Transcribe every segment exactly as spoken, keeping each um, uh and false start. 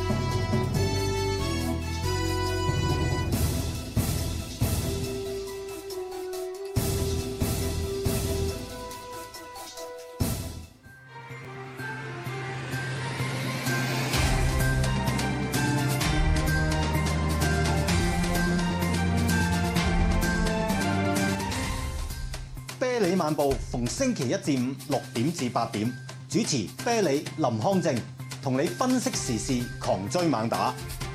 啤梨漫步逢星期一至五六點至八點，主持啤梨林康正，同你分析時事，狂追猛打。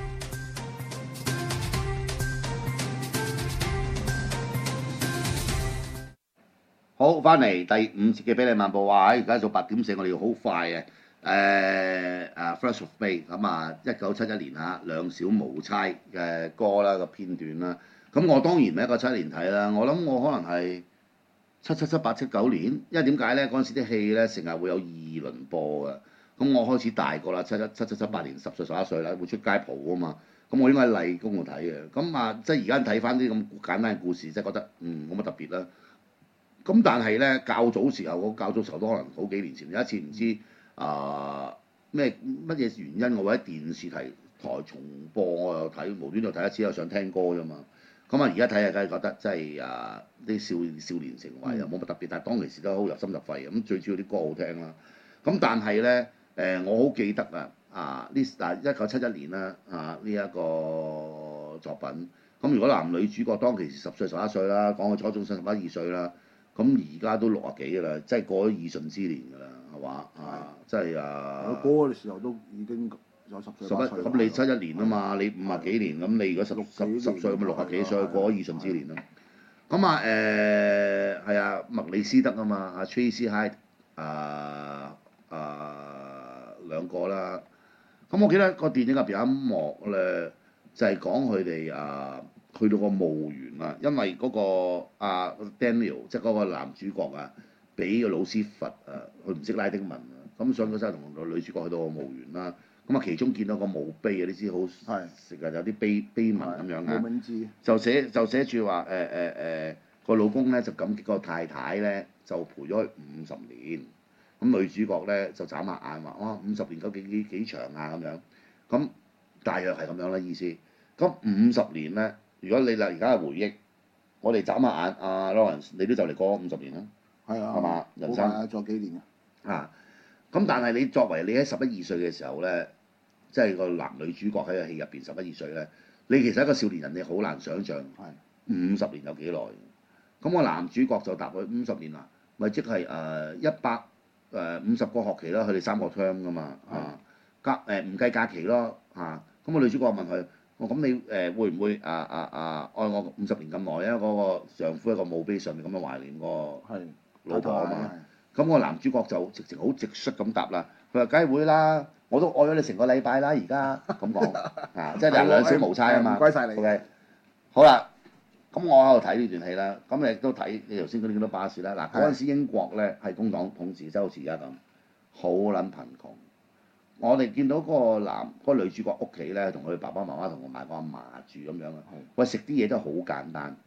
好，翻嚟第五節嘅啤梨漫步，哇！而家到八點四，我哋要好快嘅。誒啊 First of May 咁啊，一九七一年嚇兩小無猜嘅歌啦個片段啦。咁我當然唔係一九七一年睇啦，我諗我可能係七七七八七九年，因為點解咧？嗰陣時啲戲咧成日會有二輪播嘅。咁我開始大個啦，七一七七七八年十歲十一歲啦，會出街蒲啊嘛。咁我應該喺麗宮度睇嘅。咁啊，即係而家睇翻啲咁簡單嘅故事，即係覺得嗯冇乜特別啦。咁但係咧，較早時候，我較早時候都可能好幾年前，有一次唔知啊咩乜嘢原因，我喺電視台台重播，我又睇無端又睇一次，又想聽歌啫嘛。咁啊，而家睇下梗係覺得真係啊啲少少年情懷又冇乜特別，但係當其時都好入心入肺。咁最主要啲歌好聽啦。咁但係咧誒，我好記得啊啊呢嗱一九七一年啦啊呢一個作品。咁如果男女主角當其時十歲十一歲啦，講佢初中生十一二歲啦。咁而家都六啊幾㗎啦，即係過咗耳順之年㗎啦，係嘛啊？即係啊！ 我嗰個時候都已經有十歲。 十一咁你七一年啊嘛，你五啊幾年咁，你如果十十十歲咁六啊幾歲過咗耳順之年啦。咁啊誒係啊，麥里斯德啊嘛，阿 Tracy Hyde 啊啊兩個啦。咁我記得個電影入邊有一幕咧，就係講佢哋啊。去到個墓園啊，因為嗰、那個啊 Daniel 即係嗰個男主角啊，俾個老師罰啊，佢唔識拉丁文啊，咁所以嗰陣同個女主角去到個墓園啦，咁啊其中見到個墓碑啊，你知好成日有啲碑碑文咁樣啊，就寫就寫住話誒誒誒個老公咧就感激個太太咧就陪咗佢五十年，咁女主角咧就眨下眼話哇五十年究竟幾幾長啊咁樣，咁大約係咁樣啦意思，咁五十年咧。如果你嗱而家嘅回憶，我哋眨下眼，阿 Lawrence 你都就嚟過五十年啦， 係啊， 係嘛？人生啊，仲有幾年啊？啊，咁但係你作為你喺十一二歲嘅時候咧，即係個男女主角喺個戲入邊十一二歲咧，你其實一個少年人，你好難想像五十年有幾耐。咁個男主角就答佢五十年啦，咪即係誒一百誒五十個學期啦，佢哋三個 term 噶嘛啊，假誒唔計假期咯嚇。咁個女主角問佢。我咁、哦、你誒、呃、會唔會啊啊啊愛我五十年咁耐啊？嗰、那個丈夫喺個墓碑上面咁樣懷念個老婆啊嘛。咁個男主角就直情好直率咁答啦。佢話：梗係會啦，我都愛咗你成個禮拜啦，而家咁講啊，即係兩兩小無猜啊嘛。 唔該曬你。 OK，好啦，咁我喺度睇呢段戲啦。咁你亦都睇你頭先嗰啲咁多巴士啦。嗱，嗰陣時英國咧係工黨統治，即係好似而家咁，好撚貧窮。我哋見到嗰個男嗰、嗰個女主角屋企咧，同佢爸爸媽媽同埋個阿嫲住咁樣啊。喂，食啲嘢都好簡單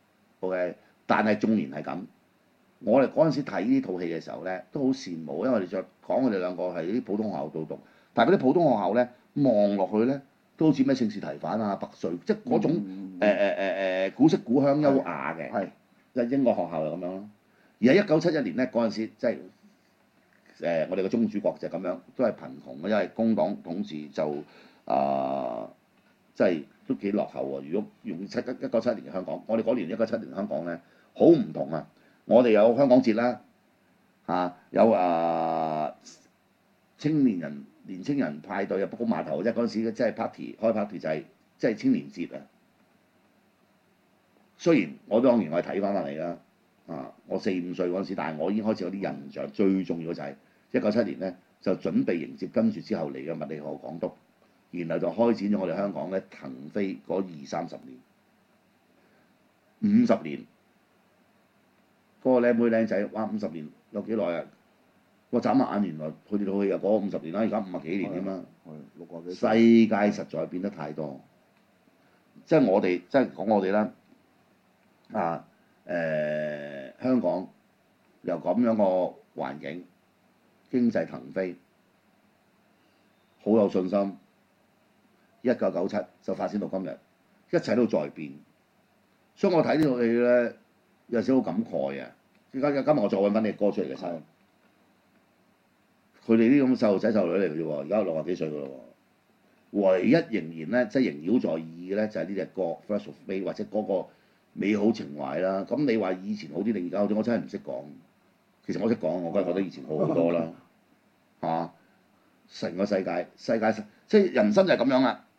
，OK，但係縱然係咁，我哋嗰陣時睇呢套戲嘅時候咧，都好羨慕，因為我哋再講我哋兩個係啲普通學校度讀，但係嗰啲普通學校咧望落去咧，都好似咩聖士提反啊、拔萃，即係嗰種誒誒誒誒古色古香優雅嘅，係即係英國學校就咁樣咯。而喺一九七一年咧嗰陣時，即係。誒、呃，我哋嘅中主角就咁樣，都係貧窮嘅，因為工黨統治就啊，即、呃、係都幾落後喎。如果用七一一九七一年嘅香港，我哋嗰年一九七一年香港咧，好唔同啊！我哋有香港節啦，嚇、啊、有啊、呃、青年人年青人派對啊，卜公碼頭即係嗰陣時即係 party 開 party 就係即係青年節啊。雖然我當然我係睇翻翻嚟啦，啊，我四五歲嗰陣時，但係我已經開始有啲印象。最重要就係、是。一九七年咧就準備迎接跟住之後嚟嘅麥理浩港督，然後就開展咗我哋香港咧騰飛嗰二三十年、五十年。嗰、那個靚妹靚仔，哇！五十年有幾耐啊？我眨下眼，原來佢哋套戲又過咗五十年啦，而家五十幾年添啦。 六個幾。 世界實在變得太多，即係我哋即係講我哋啦，啊誒、呃、香港由咁樣個環境。經濟騰飛，好有信心， 一九九七就發展到今日，一切都在變。所以我睇呢套戲咧，有時好感慨啊！而家今日我再揾翻啲歌出嚟嘅時候，佢哋啲咁嘅細路仔細路女嚟嘅啫喎，而家六十幾歲嘅咯喎。唯一仍然咧，即係縈繞在耳嘅咧，就係呢隻歌《Flash of May》或者嗰個美好情懷啦。咁你話以前好啲定而家好啲，我真係唔識講。其實我識講，我梗係覺得以前好好多啦，係嘛？成個世界，世界即係人生就係咁樣啦。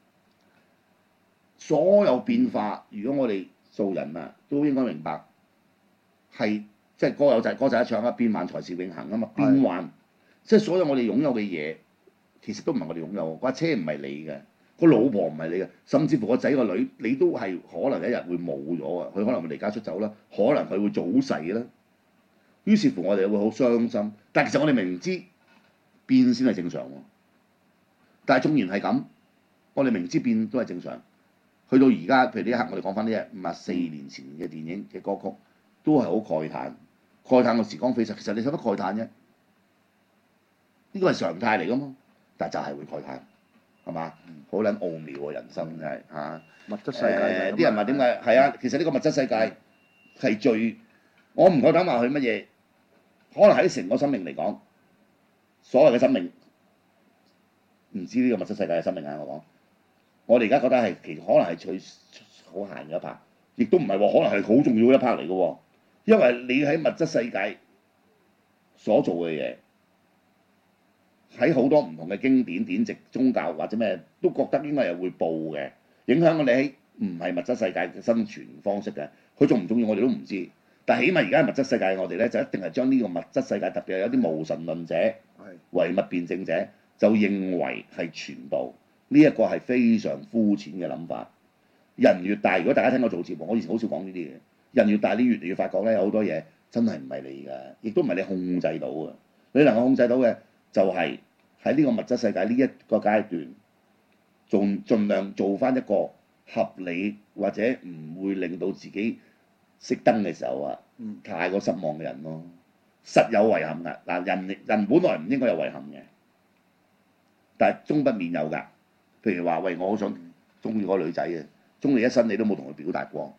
所有變化，如果我哋做人啊，都應該明白係即係歌有就係歌仔一唱啊，變幻才是永恆啊嘛。變幻即係所有我哋擁有嘅嘢。其實都唔係我哋擁有，架車唔係你嘅，個老婆唔係你嘅，甚至乎個仔個女，你都係可能一日會冇咗啊！佢可能會離家出走啦，可能佢會早逝啦。於是乎我哋會好傷心，但其實我哋明明知變先係正常喎。但係縱然係咁，我哋明知變都係正常。去到而家，譬如呢一刻，我哋講翻呢一五十四年前嘅電影嘅歌曲，都係好慨嘆，慨嘆個時光飛逝。其實你使乜慨嘆啫？呢個係常態嚟噶嘛。但就係會慨嘆，係嘛？好撚奧妙喎，人生真係嚇。 物質世界啲人話點解係啊？其實呢個物質世界係最，我唔夠膽話佢乜嘢。可能喺成個生命嚟講，所謂嘅生命，唔知呢個物質世界嘅生命啊！我講，我哋而家覺得係其實可能係最好閒嘅一 part，亦都唔係話可能係好重要嘅一 part 嚟嘅喎。因為你喺物質世界所做嘅嘢。喺好多唔同嘅經典典籍、宗教或者咩都覺得應該係會報嘅，影響我哋喺唔係物質世界嘅生存方式嘅。佢重唔重要我哋都唔知，但係起碼而家物質世界我哋咧就一定係將呢個物質世界，特別係有啲無神論者、唯物辯證者，就認為係全部。呢、這、一個係非常膚淺嘅諗法。人越大，如果大家聽我做節目，我以前好少講呢啲嘢。人越大，你越嚟越發覺咧，有好多嘢真係唔係你㗎，亦都唔係你控制到嘅。你能夠控制到嘅就係、是。喺呢個物質世界呢一個階段，仲盡量做翻一個合理或者唔會令到自己熄燈嘅時候啊，太過失望嘅人咯，實有遺憾㗎。嗱，人人本來唔應該有遺憾嘅，但係終不免有㗎。譬如話，喂，我好想中意嗰個女仔嘅，中意一生你都冇同佢表達過，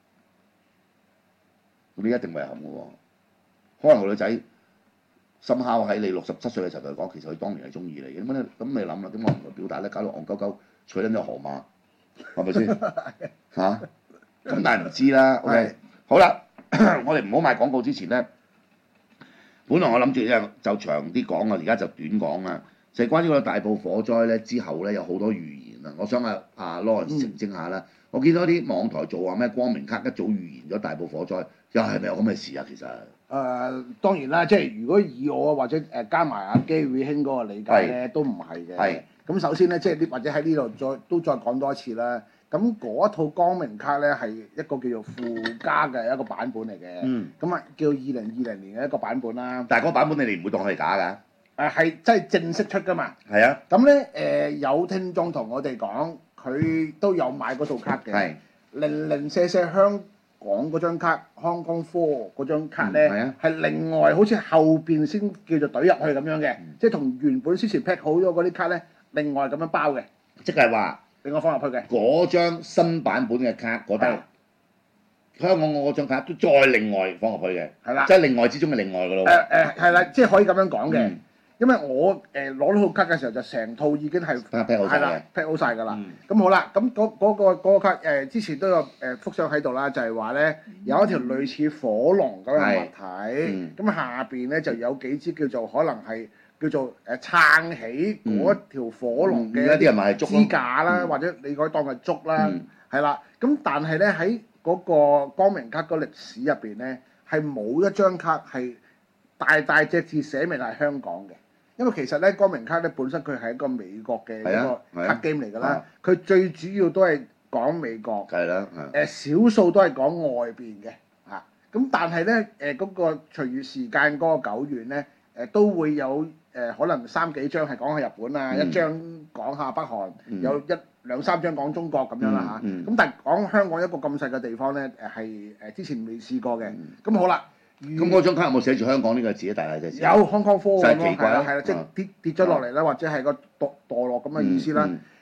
咁你一定遺憾嘅喎。可能個女仔。深刻喺你六十七歲嘅時候同佢講，其實佢當年係中意你嘅。咁咧，咁你諗啦，點解唔同佢表達咧？搞到戇鳩鳩娶緊隻河馬，係咪先嚇？咁但係唔知啦。OK，好啦，我哋唔好賣廣告之前咧，本來我諗住咧就長啲講啊，而家就短講啦。就係、是、關於個大埔火災咧之後咧，有好多預言啊。我想啊啊 Lawrence 澄清下啦。嗯、我見到啲網台做話咩光明卡一早預言咗大埔火災，又係咪有咁嘅事啊？其實？ 誒、呃、當然啦，即係如果以我或者誒加埋阿基宇興嗰個理解咧，都唔係嘅。係。咁首先咧，即係呢或者喺呢度再都再講多一次啦。咁嗰一套光明卡咧係一個叫做附加嘅一個版本嚟嘅。嗯。咁啊叫二零二零年嘅一個版本啦。但係嗰個版本你哋唔會當佢係假㗎？誒係真係正式出㗎嘛。係啊。咁咧誒有聽眾同我哋講，佢都有買嗰套卡嘅。係。零零舍舍香。講嗰張卡 Hong Kong Four 嗰張卡咧，係、嗯、另外好似後邊先叫做懟入去咁樣嘅，嗯、即係同原本之前 pack 好咗嗰啲卡咧，另外咁樣包嘅，即係話另外放入去嘅。嗰張新版本嘅卡嗰度，香港嗰張卡都再另外放入去嘅，係啦，即係另外之中嘅另外㗎咯。誒誒係啦，即係可以咁樣講嘅。嗯因為我誒攞到套卡嘅時候就成套已經係係啦 pack 好曬㗎啦，咁好啦，咁嗰嗰個嗰個卡誒之前都有誒幅相喺度啦，就係話咧有一條類似火龍咁嘅物體，咁下邊咧就有幾支叫做可能係叫做誒撐起嗰條火龍嘅支架啦，或者你可以當係竹啦，係啦，咁但係咧喺嗰個光明卡嗰歷史入邊咧係冇一張卡係大大隻字寫明係香港嘅。因為其實咧，光明卡咧本身佢係一個美國嘅一個卡 game 嚟㗎啦，佢、啊、最主要都係講美國，誒少、呃、數都係講外邊嘅嚇。咁、啊、但係咧誒嗰個隨住時間嗰個久遠咧，誒、呃、都會有誒、呃、可能三幾張係講下日本啊，嗯、一張講下北韓，嗯、有一兩三張講中國咁樣啦嚇。咁、嗯嗯、但係講香港一個咁細嘅地方咧，誒係誒之前未試過嘅。咁、嗯、好啦。咁嗰張卡有冇寫住香港呢個字啊？大大隻字有 Hong Kong Four 咁咯，係啦係啦，即係跌跌咗落嚟啦，或者係個墮墮落咁嘅意思啦。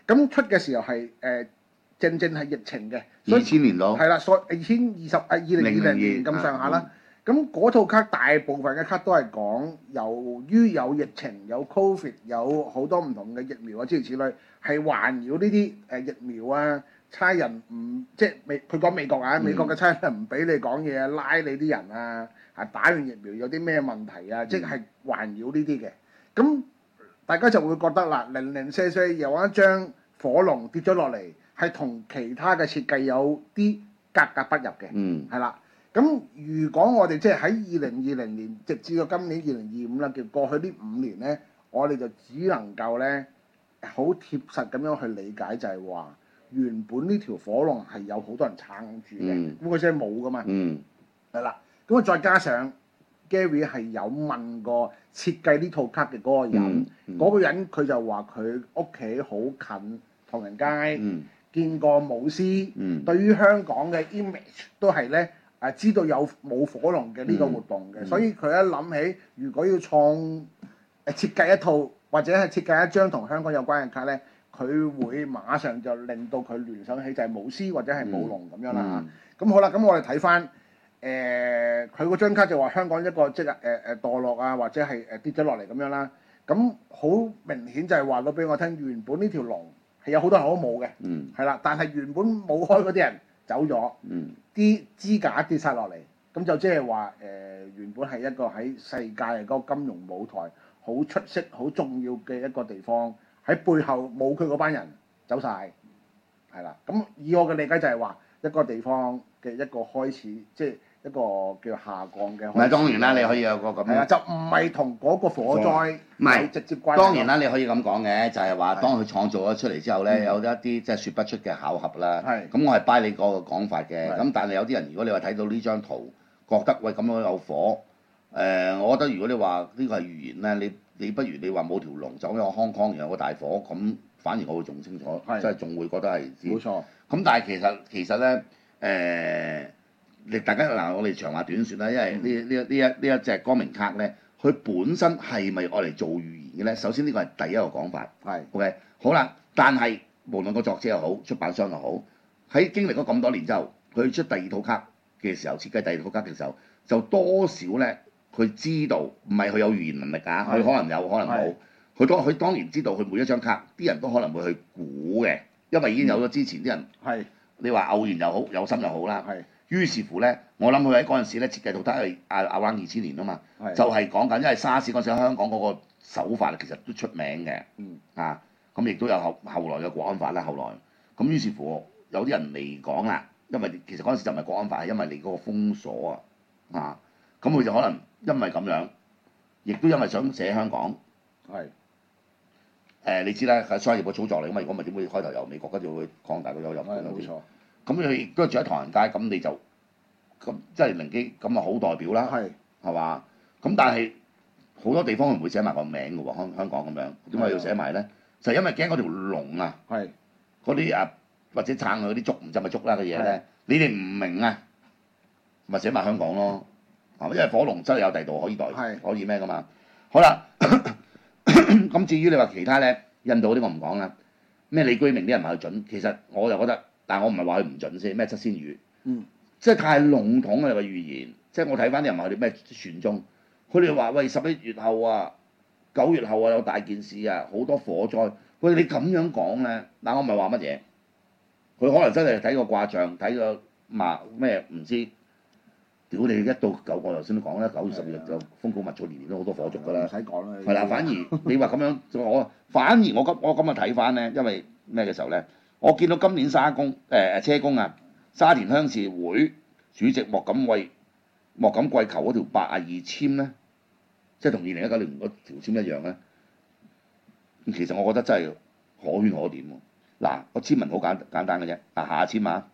咁出嘅時候係誒、呃、正正係疫情嘅，所二以千年到， 係啦，所二千二十啊二零二零年咁上下啦。咁嗰套卡大部分嘅卡都係講，由於有疫情、有 Covid、有好多唔同嘅疫苗啊諸如此類，係環繞呢啲誒疫苗啊，差人唔即係美佢講美國啊，美國嘅差人唔俾你講嘢啊，拉你啲人啊，啊打完疫苗有啲咩問題啊，即係環繞呢啲嘅。咁大家就會覺得啦，零零舍舍有一張火龍跌咗落嚟，係同其他嘅設計有啲格格不入嘅， 嗯， 係啦。咁如果我哋即係喺二零二零年，直至到今年二零二五啦，叫過去呢五年咧，我哋就只能夠咧好貼實咁樣去理解，就係話原本呢條火龍係有好多人撐住嘅，咁佢先冇噶嘛， 嗯， 係啦。咁啊再加上 Gary 係有問過設計呢套卡嘅嗰個人，嗰、 嗯嗯、 個人佢就話佢屋企好近唐人街， 嗯、 見過舞獅， 嗯、 對於香港嘅 image 都係咧。誒知道有冇火龍嘅呢個活動嘅，嗯、所以佢一諗起如果要創誒設計一套或者係設計一張同香港有關嘅卡咧，佢會馬上就令到佢聯想起就係舞獅或者係舞龍咁樣啦嚇。咁、嗯、好啦，咁我哋睇翻誒佢嗰張卡就話香港一個即係誒誒墮落啊，或者係誒跌咗落嚟咁樣啦。咁好明顯就係話到俾我聽，原本呢條龍係有好多人都冇嘅，係啦、嗯，但係原本冇開嗰啲人走咗。嗯啲支架跌晒落嚟，咁就即係話誒原本係一個喺世界嗰個金融舞台好出色、好重要嘅一個地方，喺背後冇佢嗰班人走晒，係啦。咁以我嘅理解就係話一個地方嘅一個開始，即係一個叫下降嘅。唔係當然啦，你可以有個咁。 係啊，就唔係同嗰個火災有直接關係。 當然啦，你可以咁講嘅，就係話當佢創造咗出嚟之後咧，有一啲即係説不出嘅巧合啦。係。咁我係 buy 你嗰個講法嘅。咁但係有啲人如果你話睇到呢張圖，覺得喂咁樣有火，誒，我覺得如果你話呢個係預言咧，你你不如你話冇條龍走咗康康，然後個大火，咁反而我會仲清楚，即係仲會覺得係。冇錯。咁但係其實其實咧，誒。你大家嗱，我哋長話短説啦，因為呢呢呢一呢一隻光明卡咧，佢本身係咪愛嚟做預言嘅咧？首先呢個係第一個講法，係是 OK 好啦。但係無論個作者又好，出版商又好，喺經歷咗咁多年之後，佢出第二套卡嘅時候，設計第二套卡嘅時候，就多少咧，佢知道唔係佢有預言能力㗎，佢是 可能有可能冇，佢是 當佢當然知道佢每一張卡啲人都可能會去估嘅，因為已經有咗之前啲人係是 你話偶然又好，有心又好啦。係。於是乎咧，我諗佢喺嗰陣時咧設計到得係阿阿 Around 二千年啊嘛，的就係講緊，因為沙士嗰陣時香港嗰個手法其實都出名嘅，嗯、啊，咁亦都有後後來嘅國安法啦，後來，咁於是乎有啲人嚟講啦，因為其實嗰陣時就唔係國安法，係因為你嗰個封鎖啊，啊，咁佢就可能因為咁樣，亦都因為想寫香港，係的，誒、呃、你知啦，係商業嘅操作嚟㗎嘛，如果唔係點會開頭由美國跟住會擴大到有入嘅冇錯。咁佢亦都住喺唐人街，咁你就咁即係靈機，咁啊好代表啦，係係嘛？咁但係好多地方唔會寫埋個名嘅喎，香香港咁樣點解要寫埋咧？就係因為驚嗰條龍啊，係嗰啲啊或者撐佢嗰啲竹唔就咪竹啦嘅嘢咧，你哋唔明啊，咪寫埋香港咯，係因為火龍真係有第度可以代可以咩噶嘛？好啦，咁至於你話其他咧，印度嗰啲我唔講啦，咩李居明啲人話佢準，其實我就覺得。但係我唔係話佢唔準先，咩七仙魚，嗯，即係太籠統嘅個預言。即係我睇翻啲人話佢哋咩船中，佢哋話喂十一月後啊，九月後啊有大件事啊，好多火災。喂你咁樣講咧，嗱我唔係話乜嘢，佢可能真係睇個卦象，睇個嘛咩唔知，屌你一到九個頭先都講啦，九月十月就風高物燥，年年都好多火燭㗎啦，唔使講啦。係啦，反而你話咁樣，我反而我今我今日睇翻咧，因為咩嘅時候咧？我見到今年沙公誒、呃、車公啊，沙田鄉事會主席莫錦貴莫錦貴求嗰條八啊二籤咧，即係同二零一九年嗰條籤一樣咧。其實我覺得真係可圈可點喎。嗱，個籤文好簡簡單嘅啫。嗱，下籤啊，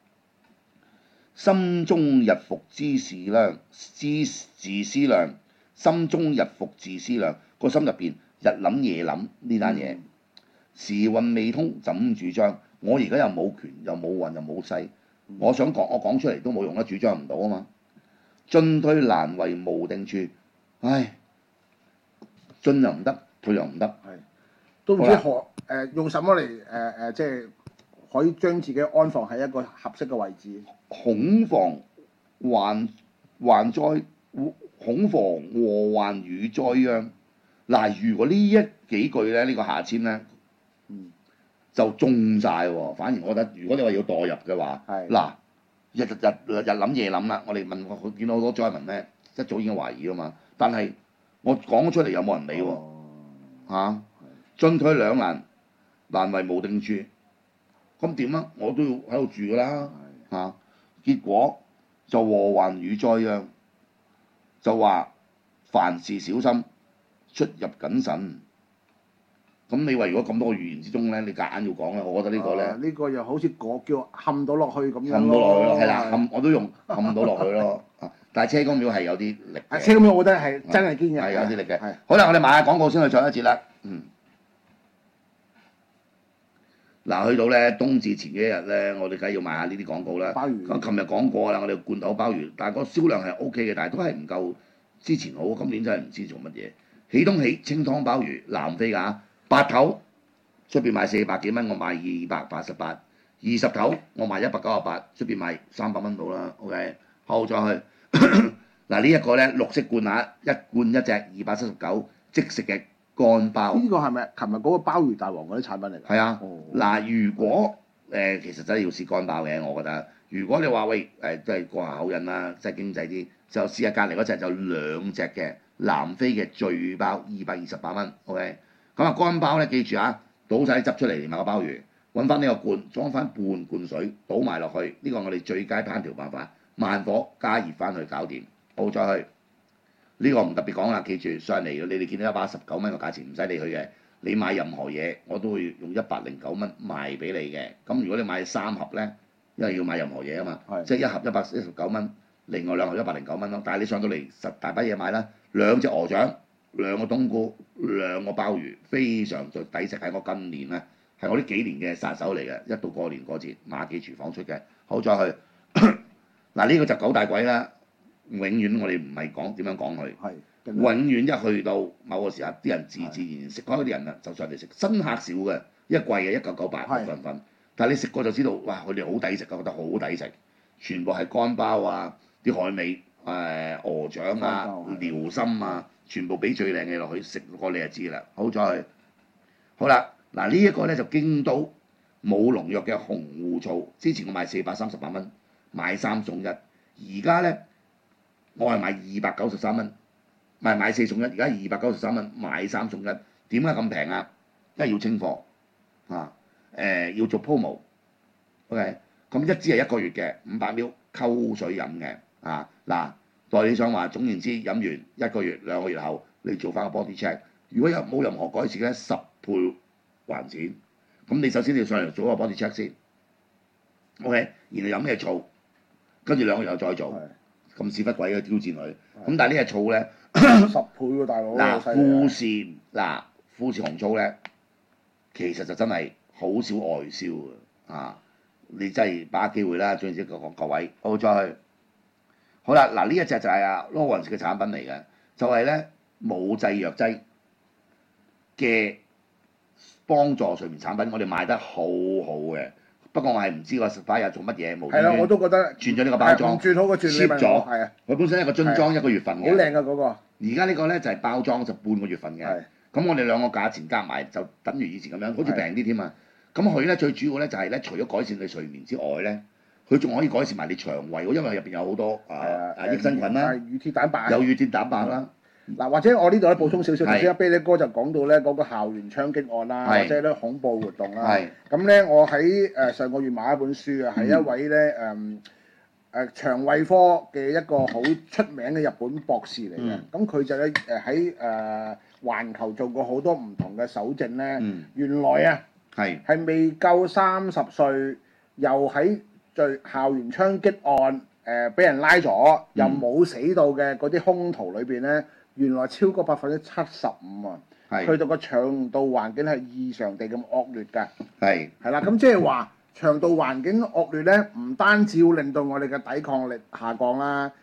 心中日復之事量，之自思量，心中日復自思量，個心入邊日諗夜諗呢單嘢。時運未通怎主張？我而家又冇權，又冇運，又冇勢。我想講，我講出嚟都冇用啦，主張唔到啊嘛。進退難為無定處，唉，進又唔得，退又唔得。係都唔知何誒用什麼嚟誒誒，即係可以將自己安放喺一個合適嘅位置。 恐防患患災，恐防禍患與災殃。嗱，如果呢一幾句咧，呢、呢個下籤咧， 嗯， 就中晒喎。反而我覺得，如果你話要墮入嘅話，嗱，日日日日諗夜諗啦。我哋問我見到好多災民咧，一早已經懷疑啊嘛。但係我講咗出嚟有冇人理喎？嚇、啊，進退兩難，難為無定處。咁點啊？我都要喺度住㗎啦。嚇、啊，結果就禍患與災殃，就話凡事小心，出入謹慎。咁你話如果咁多個預言之中咧，你夾硬要講咧，我覺得個呢個咧， 呢、啊呢個又好似個叫冚到落去咁樣冚到落去咯，係啦， 係冚我都用冚到落去咯。但係車公廟係有啲力嘅。 車公廟我覺得係真係堅嘅。 係有啲力嘅。 係。 好啦，我哋買下廣告先去上一節啦。嗯。嗱，去到咧冬至前幾日咧，我哋梗係要買下呢啲廣告啦。 鮑魚。 咁琴日講過啦，我哋罐頭鮑魚，但係個銷量係 O K 嘅，但係都係唔夠之前好。今年真係唔知做乜嘢。喜東喜清湯鮑魚，南非㗎，八頭出邊賣四百幾蚊，我賣二百八十八；二十頭我賣一百九十八，出邊賣三百蚊到啦。OK，後再去嗱呢一個咧綠色罐鈪，一罐一隻二百七十九，即食嘅。乾鮑呢個係咪琴日嗰個鮑魚大王嗰啲產品嚟㗎？ 係啊，嗱、 哦， 如果誒、呃、其實真係要試乾鮑嘅，我覺得。如果你話喂誒，即係過下口癮啦，即係經濟啲，就試下隔離嗰隻就兩隻嘅南非嘅醉鮑，二百二十八蚊。OK，咁啊乾鮑咧，記住啊，倒晒啲汁出嚟，連埋個鮑魚，揾翻呢個罐，裝翻半罐水，倒埋落去，呢個我哋最佳烹調辦法，慢火加熱翻去搞掂，好再去。呢個唔特別講啦，記住上嚟你哋見到一百十九蚊個價錢唔使理佢嘅，你買任何嘢我都會用一百零九蚊賣俾你嘅。咁如果你買三盒咧，因為要買任何嘢啊嘛，即係一盒一百一十九蚊，另外兩盒一百零九蚊咯。但係你上到嚟實大把嘢買啦，兩隻鵝掌，兩個冬菇，兩個鮑魚，非常最抵食，係我今年咧係我呢幾年嘅殺手嚟嘅，一到過年過節馬記廚房出嘅。好再去嗱呢個就九大簋啦。永遠我哋唔係講點樣講佢，永遠一去到某個時候，啲人自自然然食開嗰啲人啊，就上嚟食。新客少嘅，一貴嘅一九九八份份，但係你食過就知道，哇！佢哋好抵食，覺得好抵食，全部係乾鮑啊，啲海味誒、呃、鵝掌啊、遼參啊，全部俾最靚嘅落去食過你就知啦。好在好啦，嗱呢一個咧就京都冇農藥嘅紅芋醋，之前我賣四百三十八蚊，買三送一，而家咧。我係買二百九十三蚊，唔係買四送一，而家二百九十三蚊買三送一，點解咁平啊？因為要清貨啊，誒、呃、要做 promo，OK， 咁一支係一個月嘅五百 ml 溝水飲嘅啊嗱，代理商話總言之飲完一個月兩個月後你做翻個 body check， 如果有冇任何改善咧十倍還錢，咁你首先你要上嚟做個 body check 先 ，OK， 然後飲咩醋，跟住兩個月後再做。咁屎忽鬼嘅挑戰佢，咁但係呢隻醋咧十倍喎大佬。 嗱富士嗱富士紅醋咧，其實就真係好少外銷嘅啊！你真係把握機會啦，總之各各位好再去。好啦，嗱呢一隻就係阿 Lawrence 嘅產品嚟嘅，就係咧冇製藥劑嘅幫助睡眠產品，我哋賣得好好嘅。不過我係唔知個 supplier 做乜嘢，無端端我都覺得轉咗呢個包裝， 轉好個轉 ，ship 咗， 係啊， 佢本身一個樽裝一個月份嘅， 好靚㗎嗰個。 而家呢個咧就係包裝就半個月份嘅，咁我哋兩個價錢夾埋就等於以前咁樣，好似平啲添啊！咁佢咧最主要咧就係咧，除咗改善你睡眠之外咧，佢仲可以改善埋你腸胃喎，因為入邊有好多啊啊益生菌啦， 乳鐵蛋白， 有乳鐵蛋白啦。 嗱，或者我呢度咧補充少少，頭先阿啤梨哥就講到咧嗰個校園槍擊案啦，或者咧恐怖活動啦。咁咧，我喺誒上個月買一本書啊，係一位咧誒誒腸胃科嘅一個好出名嘅日本博士嚟嘅。咁佢就咧誒喺誒環球做過好多唔同嘅搜證咧。原來啊係係未夠三十歲，又喺最校園槍擊案誒俾人拉咗，又冇死到嘅嗰啲兇徒裏邊咧。原來超過百分之七十五啊，去到個腸道環境係異常地咁惡劣㗎。係係啦，咁即係話腸道環境惡劣咧，唔單止要令到我哋嘅抵抗力下降啦，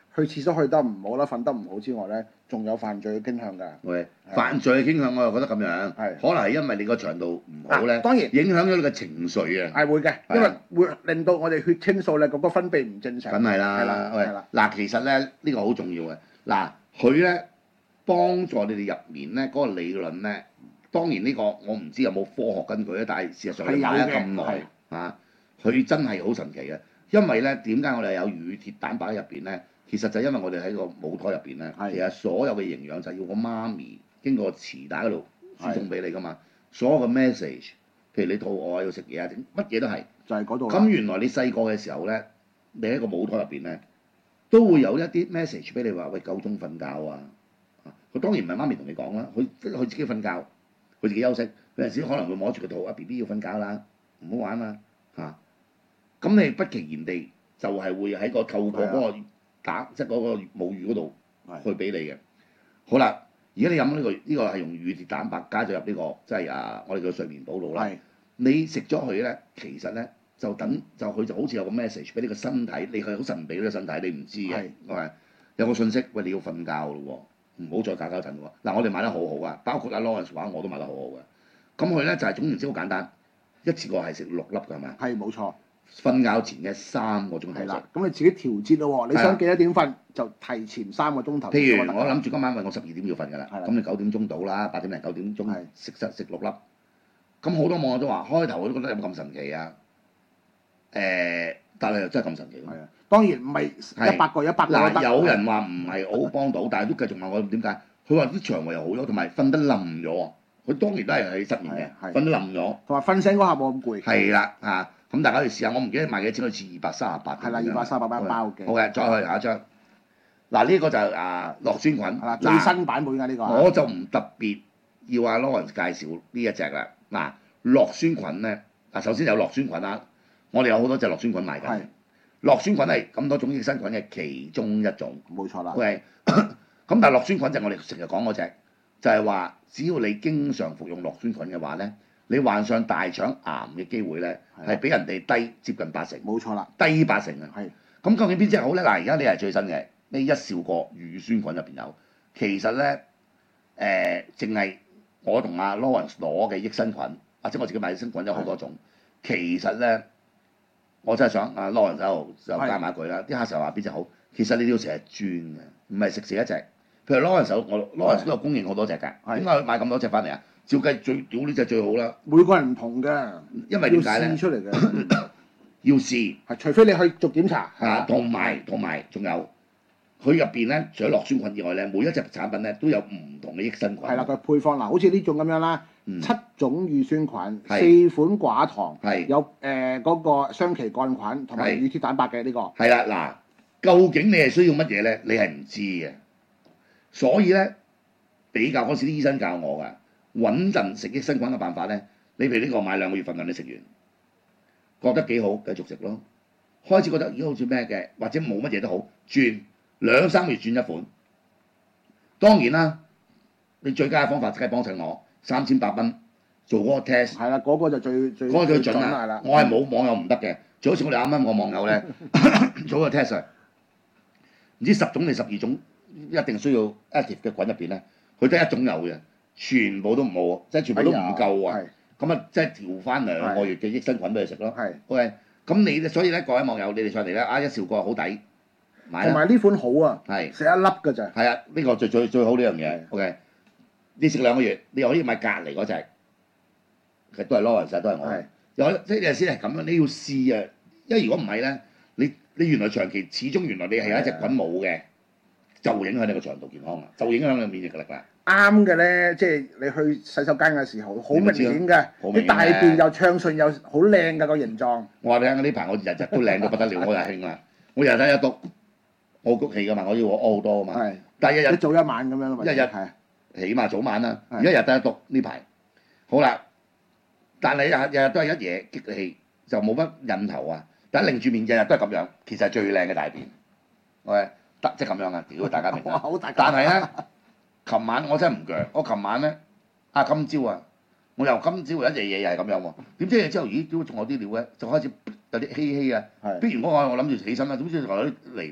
去廁所去得唔好啦，瞓得唔好之外咧，仲有犯罪嘅傾向㗎。 喂，犯罪嘅傾向我又覺得咁樣， 係可能係因為你個腸道唔好咧， 啊當然影響咗你嘅情緒啊。 係會嘅，因為會令到我哋血清素咧嗰個分泌唔正常。 梗係啦， 係啦， 喂係啦， 嗱，其實咧呢個好重要嘅，嗱佢咧幫助你哋入眠咧嗰個理論咧，當然呢個我唔知有冇科學根據咧，但係事實上你買咗咁耐啊，佢真係好神奇嘅，因為咧點解我哋有乳鐵蛋白喺入邊咧？其實就因為我哋喺個母胎入邊咧，其實所有嘅營養就係要個媽咪經過臍帶嗰度輸送俾你噶嘛，所有嘅 message，譬如你肚餓啊要食嘢啊，乜嘢都係， 就係嗰度。 咁原來你細個嘅時候咧，你喺個母胎入邊咧，都會有一啲 message 俾你話喂夠鐘瞓覺啊！佢當然唔係媽咪同你講啦，佢佢自己瞓覺，佢自己休息，有陣時可能會摸住個肚啊 B B 要瞓覺啦，唔好玩啦嚇。咁你不其然地就係會喺個透過嗰個打即係嗰個母乳嗰度去俾你嘅。好啦，而家你飲呢個呢個係用乳鐵蛋白加咗入呢個即係啊我哋叫睡眠寶露啦。你食咗佢咧，其實咧就等就佢就好似有個 message 俾你個身體，你係好神秘嗰個身體，你唔知嘅，係有個信息，喂你要瞓覺咯喎，唔好再搞搞震喎。嗱我哋買得好好噶，包括阿 Lawrence 話我都買得好好嘅。咁佢咧就係總言之好簡單，一次過係食六粒㗎係咪？ 係冇錯。 瞓覺前嘅三個鐘頭啦，咁你自己調節咯喎，你想幾多點瞓就提前三個鐘頭。 譬如我諗住今晚喂我十二點要瞓㗎啦，咁你九點鐘到啦，八點零九點鐘食實食六粒。咁好多網友都話開頭我都覺得有冇咁神奇啊？誒，但係又真係咁神奇。 係啊，當然唔係一百個一百個都得。 嗱，有人話唔係好幫到，但係都繼續問我點解？佢話啲腸胃又好咗，同埋瞓得冧咗。佢當然都係喺失眠嘅，瞓得冧咗。 同埋瞓醒嗰下冇咁攰。係啦，嚇。咁大家去試下，我唔記得賣幾錢，好似二百三十八。 係啦，二百三十八蚊一包嘅。 好嘅，再去下一張。嗱，呢個就係啊樂酸菌。係啦，最新版本㗎呢個。 我就唔特別要阿 Lawrence 介紹呢一隻啦。嗱，樂酸菌咧，嗱首先有樂酸菌啦，我哋有好多隻樂酸菌賣緊。係。樂酸菌係咁多種益生菌嘅其中一種。冇錯啦。OK，咁但係樂酸菌就我哋成日講嗰隻，就係話只要你經常服用樂酸菌嘅話咧。你患上大腸癌嘅機會咧，係比人哋低接近八成。冇錯啦，低八成啊。係。咁究竟邊隻好咧？嗱，而家你係最新嘅，呢一兆個乳酸菌入邊有。其實咧，誒，淨係我同阿 Lawrence 攞嘅益生菌，或者我自己買益生菌有好多種。其實咧，我真係想阿 Lawrence 喺度就加埋一句啦。啲客成日話邊隻好，其實你要成日轉嘅，唔係食死一隻。譬如 Lawrence 我 Lawrence 都有供應好多隻㗎，點解佢買咁多隻翻嚟啊？照計最屌呢隻最好啦， 每個人唔同嘅， 因為點解咧？ 要試出嚟嘅， 要試， 係除非你去做檢查。 啊，同埋同埋仲有，佢入邊咧，除咗樂酸菌以外咧，每一隻產品咧都有唔同嘅益生菌。係啦，佢配方嗱，好似呢種咁樣啦，七種乳酸菌，四款寡糖， 係有誒嗰個雙歧桿菌同埋乳鐵蛋白嘅呢個。 係啦，嗱，究竟你係需要乜嘢咧？你係唔知嘅，所以咧比較嗰時啲醫生教我㗎。穩陣食益生菌嘅辦法咧，你譬如呢個買兩個月份量你食完，覺得幾好，繼續食咯。開始覺得咦好似咩嘅，或者冇乜嘢都好，轉兩三個月轉一款。當然啦，你最佳嘅方法即係幫襯我，三千八蚊做嗰個 test。 係啦，嗰個就最最嗰個最準啦。我係冇網友唔得嘅，就好似我哋啱啱個網友咧做個 test，唔知十種定十二種一定需要 active 嘅菌入邊咧，佢得一種有嘅。全部都唔好，即係全部都唔夠啊！咁啊，即係調翻兩個月嘅益生菌俾佢食咯。係 ，OK。咁你所以咧，各位網友，你哋上嚟咧，啊一兆個好抵，買啦。同埋呢款好啊，係食一粒㗎咋。係啊，呢個最最最好呢樣嘢。OK，你食兩個月，你可以買隔離嗰隻，其實都係 Lawrence，都係我。有即係有陣時係咁樣，你要試啊，因為如果唔係咧，你你原來長期始終原來你係有一隻菌冇嘅，就會影響你個腸道健康啊，就影響你免疫力啦。啱嘅咧，即係你去洗手間嘅時候，好明顯嘅，啲大便又暢順又好靚㗎個形狀。我話你聽，呢排我日日都靚到不得了，我又興啦。我日日睇一篤，我谷氣㗎嘛，我要我屙好多啊嘛。係。但係一日一早一晚咁樣咯。一日係，起碼早晚啦。而家日日得一篤呢排。好啦，但係日日日都係一嘢激氣，就冇乜癮頭啊。但係擰住面日日都係咁樣，其實係最靚嘅大便。喂，得即係咁樣啊！屌大家明啊！但係咧。琴晚我真係唔鋸，我琴晚咧啊今朝啊，我又今朝一隻嘢又係咁樣喎。點知之後咦屌仲有啲料咧，就開始有啲稀稀啊。逼完嗰個我諗住起身啦，點知仲有啲嚟料喎。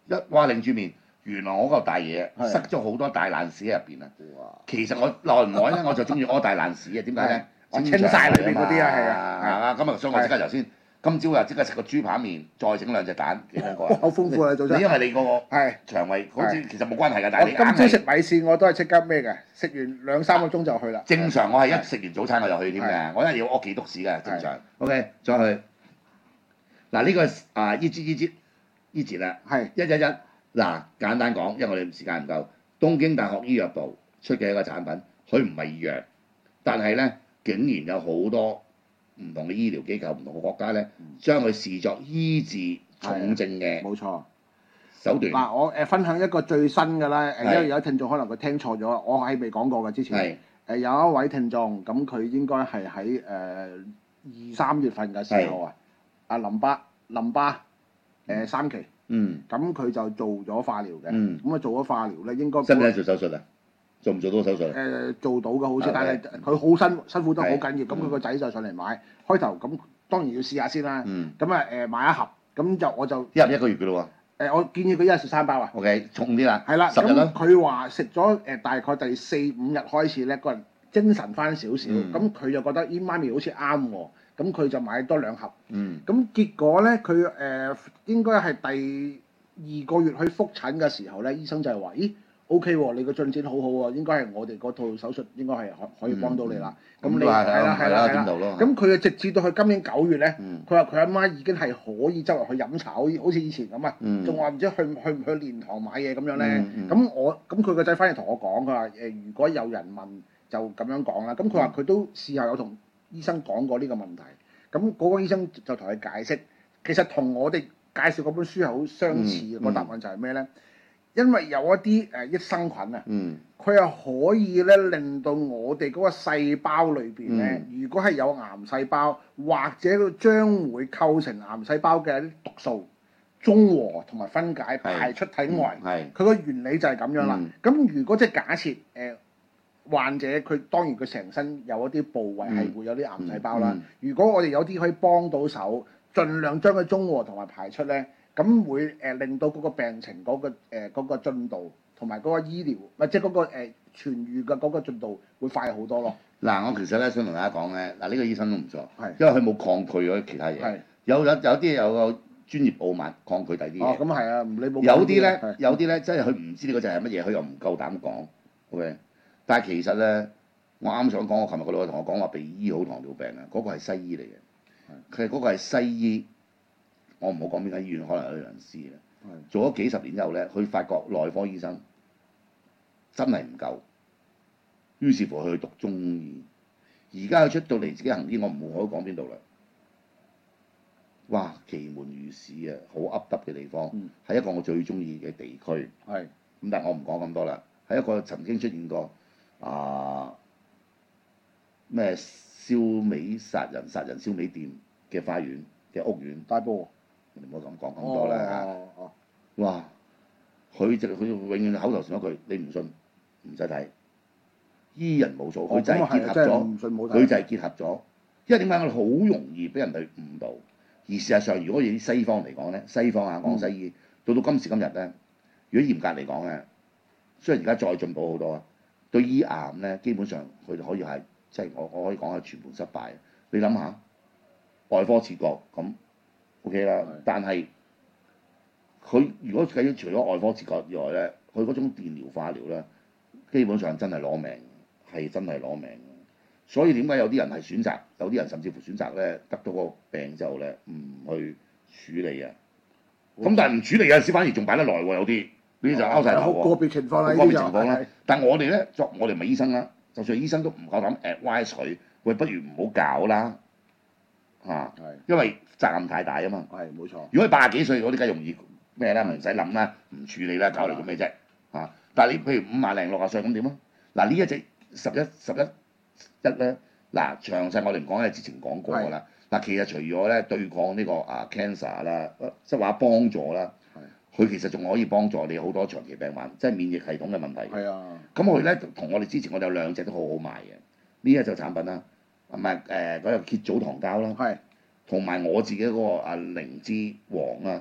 一哇擰住面，原來我嗰嚿大嘢係塞咗好多大爛屎喺入邊啊！ 哇！ 其實我耐唔耐咧，我就中意屙大爛屎啊！點解咧？ 我清晒裏邊嗰啲啊，係啊， 係嘛？咁啊，所以我即刻頭先今朝啊，即刻食個豬扒面，再整兩隻蛋，幾多個啊？ 好豐富啊！早餐。 因為你個係腸胃好似其實冇關係㗎，但係我你今朝食米硬係線我都係即刻咩嘅，食完兩三個鐘就去啦。 正常，我係一食完早餐我就去添嘅係， 我一定要屙幾篤屎嘅正常。OK，再去嗱呢個啊依支依支依節啦， 係一一一嗱簡單講，因為我哋時間唔夠，東京大學醫藥部出嘅一個產品，佢唔係藥，但係咧竟然有好多唔同嘅醫療機構、唔同嘅國家咧，將佢視作醫治重症嘅冇錯。 手段。 嗱，我誒分享一個最新嘅啦，誒因係為有啲聽眾可能佢聽錯咗，我係未講過嘅之前。 係誒有一位聽眾，咁佢應該係喺誒二三月份嘅時候啊，阿林巴林巴誒三期， 嗯咁佢就做咗化療嘅， 嗯咁啊做咗化療咧，應該使唔使做手術啊？做唔做到手術啊？ 誒做到嘅好似， 係但係佢好辛辛苦得好緊要， 係咁佢個仔就上嚟買，開頭咁當然要試下先啦， 嗯， 咁啊誒買一盒，咁就我就一日一個月嘅咯誒我建議佢一日食三包啊。 喎。OK，重啲啦， 係啦，咁十日啦。 佢話食咗誒大概第四五日開始咧，個人精神翻少少， 嗯咁佢、就覺得咦媽咪好似啱喎，咁佢就買多兩盒， 嗯咁結果咧佢誒應該係第二個月去覆診嘅時候咧，醫生就係話：咦 OK 喎，你個進展好好喎，應該係我哋嗰套手術應該係可可以幫到你啦。咁、你咁都係係啦係啦係點啦度咯， 咁佢啊直至到佢今年九月咧， 嗯佢話佢阿媽已經係可以周圍去飲茶，好似好似以前咁啊， 嗯仲話唔知去唔去唔去蓮塘買嘢咁樣咧。 嗯嗯咁我咁佢個仔翻嚟同我講，佢話誒如果有人問就咁樣講啦。咁佢話佢都事後有同醫生講過呢個問題。咁嗰個醫生就同佢解釋，其實同我哋介紹嗰本書係好相似嘅。 嗯個答案就係咩咧？因為有一啲誒益生菌啊， 嗯佢係可以咧令到我哋嗰個細胞裏邊咧， 嗯如果係有癌細胞或者佢將會構成癌細胞嘅一啲毒素中和同埋分解排出體外。 係佢個原理就係咁樣啦。 嗯咁、如果即係假設誒、呃患者佢當然佢成身有一啲部位係會有啲癌細胞啦。 嗯嗯如果我哋有啲可以幫到手，盡量將佢中和同埋排出咧，咁會誒、呃、令到嗰個病情嗰、個誒嗰、呃嗰個進度同埋嗰個醫療或者嗰個誒、呃、痊愈嘅嗰個進度會快好多咯。 嗱，我其實咧想同大家講咧，嗱呢個醫生都唔錯， 係因為佢冇抗拒咗其他嘢係， 有有有啲有個專業傲慢抗拒第啲哦， 嘢， 咁係啊，唔理冇有啲咧係有啲咧真係佢唔知呢個就係乜嘢，佢又唔夠膽講，OK，但係其實咧，我啱想講，我琴日個老友同我講話被醫好糖尿病啊，嗰個係西醫嚟嘅，佢嗰個係西醫，我唔好講邊間醫院，可能有人知嘅，做咗幾十年之後咧，佢發覺內科醫生真係唔夠。於是乎去讀中醫，而家佢出到嚟自己行醫，我唔好講邊度啦。哇！奇門如市啊，好噏耷嘅地方，係、 嗯、 一個我最中意嘅地區。 係咁，但係我唔講咁多啦。係一個曾經出現過啊咩燒味殺人、殺人燒味店嘅花園嘅屋苑。 大埔。 你唔好咁講咁多啦嚇。 哦哦哇！佢就佢永遠口頭禪一句：你唔信唔使睇。醫人冇數，佢就係結合咗，佢就係結合咗。因為點解我哋好容易俾人哋誤導？而事實上，如果以西方嚟講咧，西方啊講西醫，到到今時今日咧，如果嚴格嚟講咧，雖然而家再進步好多啊，對醫癌咧，基本上佢哋可以係即係我我可以講係全盤失敗。你諗下，外科切割咁 OK 啦，但係佢如果計除咗外科切割以外咧，佢嗰種電療化療咧，基本上真係攞命。係真係攞命，所以點解有啲人係選擇，有啲人甚至乎選擇咧得到個病之後咧唔去處理啊？咁但係唔處理有陣時反而仲擺得耐喎，有啲呢啲就拗晒頭喎。 個別情況啦， 個別情況啦。但係我哋咧作我哋唔係醫生啦，就算醫生都唔夠膽 advise 佢，喂，不如唔好搞啦嚇，啊、因為責任太大啊嘛。 係冇錯。 如果佢八十幾歲嗰啲梗係容易咩啦，唔使諗啦，唔處理啦，搞嚟做咩啫嚇？但係你譬如五廿零六十歲咁點啊？嗱呢一隻。十一十一一咧，嗱詳細我哋唔講，因為之前講過㗎啦。嗱其實除咗咧對抗呢個啊 cancer 啦，即係話幫助啦，佢其實仲可以幫助你好多長期病患，即係免疫系統嘅問題。 係啊。 咁佢咧同我哋之前我哋有兩隻都好好賣嘅，呢一隻產品啦，同埋誒嗰個結藻糖膠啦，同埋我自己嗰個啊靈芝黃啦。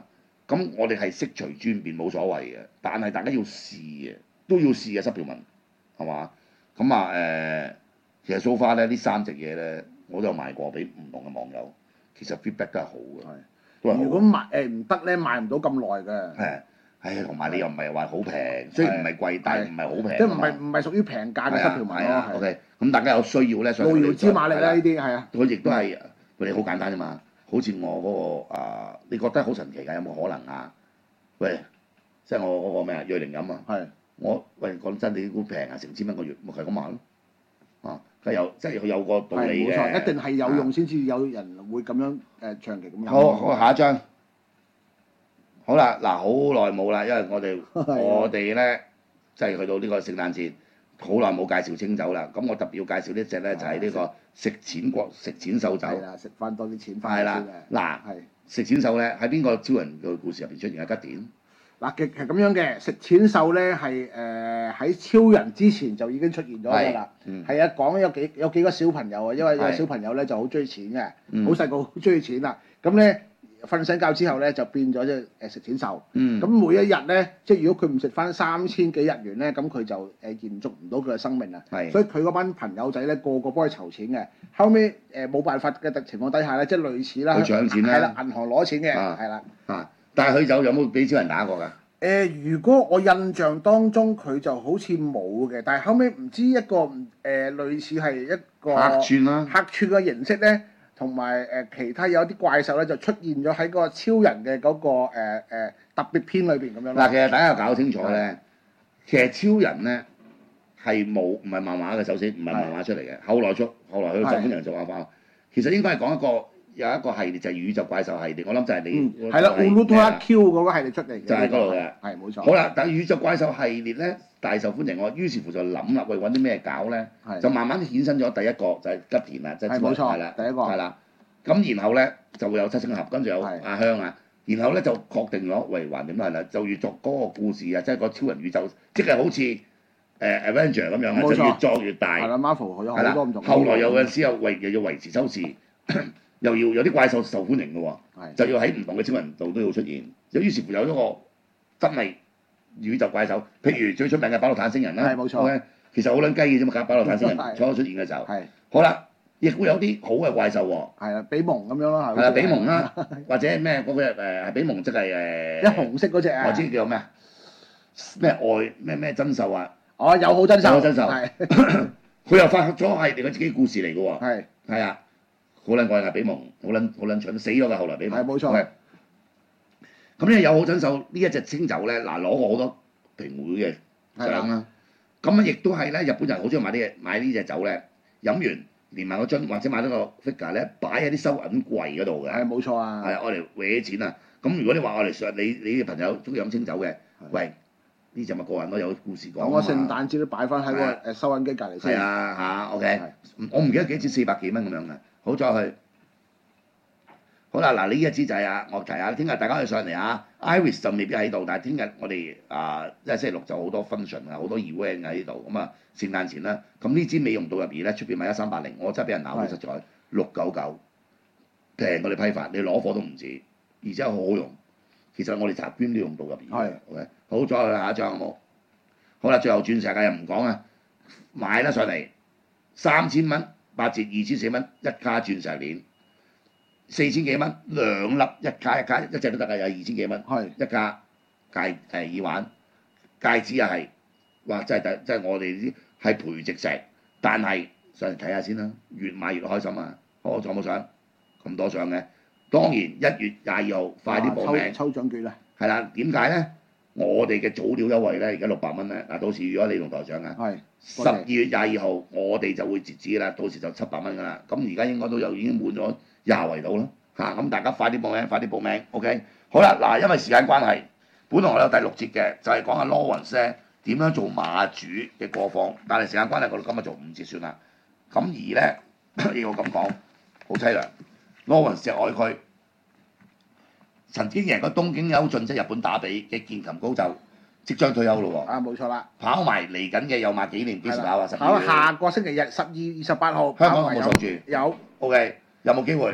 咁我哋係悉隨尊便冇所謂嘅，但係大家要試嘅，都要試嘅 supplement 係嘛？咁啊誒，其實 so far 咧呢三隻嘢咧，我都有賣過俾唔同嘅網友，其實 feedback 都係好嘅，都係好。 如果賣誒唔得咧，賣唔到咁耐嘅。 係，唉，同埋你又唔係話好平，雖然唔係貴，但係唔係好平。 即係唔係唔係屬於平價嘅 supplement 咯。 係 OK，咁大家有需要咧， 路遙知馬力啦，呢啲係啊。 佢亦都係佢哋好簡單啫嘛。好似我嗰、那個啊，你覺得好神奇㗎？有冇可能啊？喂，即係我嗰個咩啊？瑞靈飲啊！ 係。 我喂講真，你估平啊？成千蚊個月，咪係咁買咯。啊，佢有即係佢有個道理嘅。 冇錯，一定係有用先至有人會咁樣誒長期咁飲。 好，好下一張。好啦，嗱，好耐冇啦，因為我哋我哋咧即係去到呢個聖誕節，好耐冇介紹清酒啦。咁我特別要介紹呢隻咧，就係呢個食錢國食錢獸酒。 係啦，食翻多啲錢翻嚟先嘅。 嗱，食錢獸咧喺邊個超人嘅故事入邊出現啊？吉典。 嗱，極係咁樣嘅，食錢獸咧係誒喺超人之前就已經出現咗㗎啦。係啊，講有幾有幾個小朋友啊，因為有小朋友咧就好中意錢嘅，好細個好中意錢啦。咁咧瞓醒覺之後咧就變咗隻誒食錢獸。咁每一日咧，即係如果佢唔食翻三千幾日元咧，咁佢就誒延續唔到佢嘅生命啊。所以佢嗰班朋友仔咧個個幫佢籌錢嘅。後尾誒冇辦法嘅情況底下咧，即係類似啦， 佢搶錢啦， 係啦，銀行攞錢嘅，係啦。 啊！但係佢就有冇俾超人打過㗎？ 誒，如果我印象當中佢就好似冇嘅，但係後尾唔知一個誒類似係一個客串啦， 客串嘅形式咧，同埋誒其他有啲怪獸咧就出現咗喺嗰個超人嘅嗰個誒誒特別篇裏邊咁樣咯。 嗱，其實大家要搞清楚咧，其實超人咧係冇唔係漫畫嘅，首先唔係漫畫出嚟嘅，後來出後來去日本人做漫畫，其實應該係講一個。有一個系列就係宇宙怪獸系列，我諗就係你係啦，Ultra Q 嗰個系列出嚟嘅， 就係嗰度嘅， 係冇錯。 好啦，但係宇宙怪獸系列咧大受歡迎喎，於是乎就諗啦，喂揾啲咩搞咧，就慢慢衍生咗第一個就係吉田啦，即係冇錯， 係啦， 第一個係啦。咁然後咧就會有七星俠，跟住有阿香啊，然後咧就確定咗，喂橫掂都係啦，就越作嗰個故事啊，即係個超人宇宙，即係好似誒 Avenger 咁樣啊，就越作越大。 係啦 ，Marvel 有好多唔同。 後來有陣時又為又要維持收視。又要有啲怪獸受歡迎嘅喎，就要喺唔同嘅超人度都要出現，於是乎有一個真係宇宙怪獸，譬如最出名嘅巴洛坦星人啦， 係冇錯， 其實好撚雞嘅啫嘛，巴洛坦星人初出現嘅時候，好啦，亦會有啲好嘅怪獸喎， 係啊，比蒙咁樣咯， 係啊，比蒙啦，或者咩嗰個誒係比蒙即係誒， 一紅色嗰隻啊， 我知叫咩啊？咩愛咩咩真獸啊？ 哦，有好真獸， 有真獸，佢又發咗係另外自己故事嚟嘅喎， 係係啊。好撚怪啊！比蒙好撚好撚蠢，死咗㗎後來比蒙。 係冇錯。 咁咧有好真手呢一隻清酒咧，嗱攞過好多評會嘅獎啦。咁啊亦都係咧，日本人好中意買啲嘢，買呢隻酒咧，飲完連埋個樽或者買咗個 figure 咧，擺喺啲收銀櫃嗰度嘅。 係冇錯啊。 係愛嚟搲錢啊！咁如果你話我哋上你你嘅朋友中意飲清酒嘅，喂呢隻咪個人都有故事講啊嘛。 我聖誕節都擺翻喺個誒收銀機隔離先。 係啊嚇 ，OK。我唔記得幾錢，四百幾蚊咁樣嘅。好再去，好啦，嗱呢一支就係啊，我提下，聽日大家可以上嚟啊 ，Iris 就未必喺度，但係聽日我哋啊，即係星期六就好多 function 啊，好多 event 喺呢度，咁啊聖誕前啦，咁呢支美容度入邊咧，出邊賣一三八零，我真係俾人鬧到實在六九九，平我哋批發，你攞貨都唔止，而且好好用，其實我哋茶捐都用到入邊。係，OK，好再去下一張好冇？好啦，最後鑽石嘅又唔講啊，買得上嚟三千蚊。八折二千四蚊一卡鑽石鏈，四千幾蚊兩粒一卡一卡一隻都得㗎，有二千幾蚊。係一卡戒誒耳環戒指又係，哇！真係真係我哋啲係培植石，但係上嚟睇下先啦，越買越開心啊！好，仲有冇相？咁多相嘅，當然一月廿二號快啲報名。抽獎券啊！係啦，點解咧？我哋嘅早鳥優惠咧，而家六百蚊咧，嗱到時如果你同台長啊，十二月廿二號我哋就會截止啦，到時就七百蚊㗎啦。咁而家應該都有已經滿咗廿圍到啦，嚇！咁大家快啲報名，快啲報名 ，OK？ 好啦，嗱，因為時間關係，本來我有第六節嘅，就係講下 Lawrence 咧點樣做馬主嘅過況，但係時間關係，我哋今日做五節算啦。咁而咧，要我咁講，好凄涼 ，Lawrence 隻愛區。曾經贏過東京優進即係日本打比嘅健琴高就即將退休咯喎！ 啊，冇錯啦！ 跑埋嚟緊嘅有馬紀念幾時跑啊？ 跑下個星期日十二月二十八號。 香港有冇守住？ 有。 O K， 有冇機會？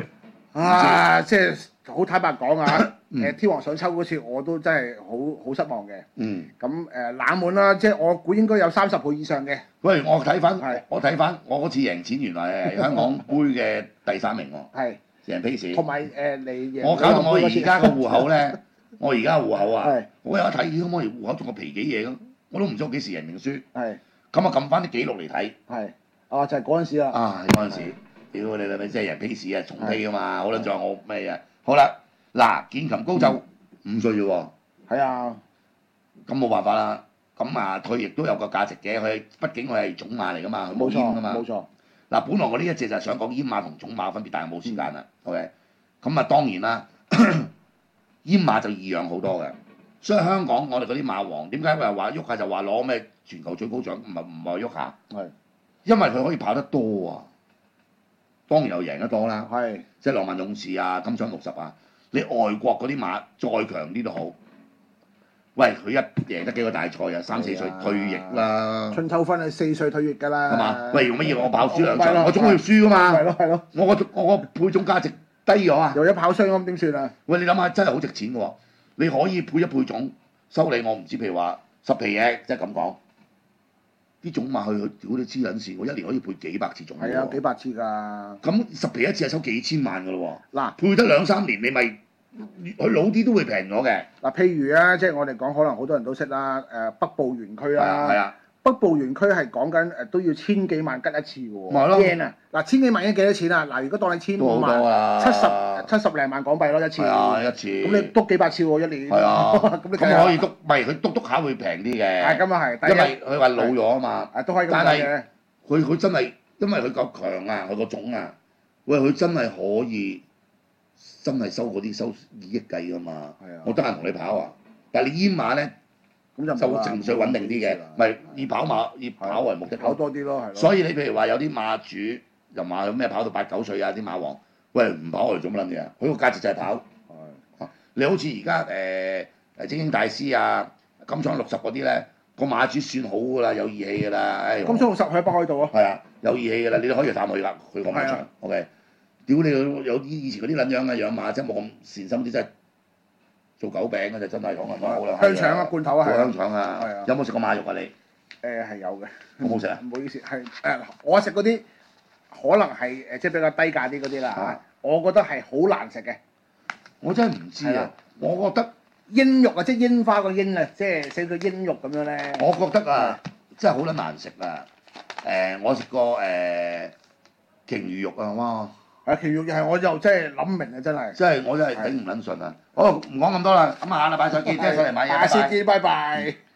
啊，即係好坦白講啊， 嗯誒天皇上抽嗰次我都真係好好失望嘅。 嗯。 咁誒冷門啦，即係我估應該有三十倍以上嘅。 喂，我睇翻係， 我睇翻，我嗰次贏錢原來係香港杯嘅第三名喎， 係。 贏 pace。 同埋誒你贏我搞到我而嗰次家個戶口咧，我而家戶口啊係， 我有一睇，咦，可唔可以戶口仲有皮幾嘢咁？我都唔知我幾時贏定輸。 係咁啊，撳翻啲記錄嚟睇。 係啊，就係嗰陣時啦。 啊！嗰陣時，屌你係咪即係贏 pace 啊，重批噶嘛，好撚在我咩啊？好啦，嗱，劍琴高就五歲啫喎， 係啊， 咁冇辦法啦。咁啊，佢亦都有個價值嘅，佢畢竟佢係種馬嚟噶嘛，佢冇冇錯煙噶嘛。 冇錯。 嗱，本來我呢一隻就係想講煙馬同種馬分別，但係冇時間啦。OK，咁啊當然啦，煙馬就易養好多嘅。所以香港我哋嗰啲馬王點解話話喐下就話攞咩全球最高獎？唔係唔係喐下， 係因為佢可以跑得多啊。當然又贏得多啦， 係即係浪漫勇士啊、金槍六十啊。你外國嗰啲馬再強啲都好，喂佢一贏得幾個大賽啊，三四歲退役啦， 春秋分係四歲退役㗎啦。 係嘛？喂，用乜嘢我跑輸兩係咯場，我總要輸㗎嘛。 係咯係咯。 我個我個配種價值低咗啊！ 又一跑傷咁點算啊？ 喂，你諗下真係好值錢嘅喎，你可以配一配種收你，我唔知譬如話十皮嘢，即係咁講。啲種馬去去屌你黐撚線，我一年可以配幾百次種係啊，幾百次㗎。 咁十皮一次係收幾千萬㗎咯喎。 嗱， 配得兩三年你咪佢老啲都會平咗嘅。 嗱，譬如啊，即係我哋講，可能好多人都識啦，誒北部園區係啊係啦， 啊， 北部園區係講緊誒都要千幾萬吉一次嘅喎咪係咯 ，yen 啊，嗱千幾萬 yen 幾多錢啊？嗱，如果當你千五都好多萬， 啊， 七十七十零萬港幣咯一次， 係啊一次。 咁你督幾百次喎一年， 係啊， 咁你計下咁可以督，唔係佢督督下會平啲嘅。 係咁啊係，第因一為佢話老咗啊嘛。 啊都可以咁但係計嘅， 佢佢真係，因為佢夠強啊，佢個種啊，喂佢真係可以真係收嗰啲收二億計噶嘛。 係啊我得閒同你跑啊，但係你煙馬咧咁就就冇啦情緒穩定啲嘅，咪以跑馬以跑為目的。 跑多啲咯，係咯。 所以你譬如話有啲馬主又話有咩跑到八九歲啊啲馬王，喂唔跑我哋做乜撚嘢啊？佢個價值就係跑。 係你好似而家誒誒精英大師啊、金槍六十嗰啲咧，個馬主算好㗎啦，有義氣㗎啦，誒。 金槍六十喺北海道啊， 係啊，有義氣㗎啦，你都可以探佢㗎，佢個馬場係啊。 OK，屌你有有啲以前嗰啲撚樣嘅養馬真係冇咁善心啲，真係做狗餅嘅就真係講緊好啦。 香腸啊罐頭啊係啊香腸啊係啊， 有冇食過馬肉啊你？ 誒係有嘅， 好唔好食啊？ 唔好意思，係誒我食嗰啲可能係誒即係比較低價啲嗰啲啦啊嚇，我覺得係好難食嘅。 我真係唔知啊係啊！ 我覺得鷹肉啊，即係櫻花個櫻啊，即係寫佢鷹肉咁樣咧。 我覺得啊，真係好撚難食啊！誒，我食過誒鯨魚肉啊，哇！ 係鯨肉又係，我就真係諗唔明啊，真係。 真係我真係頂唔撚順啊！好，唔講咁多啦，咁啊下禮拜再見，即係上嚟買嘢，拜拜下次見，拜拜。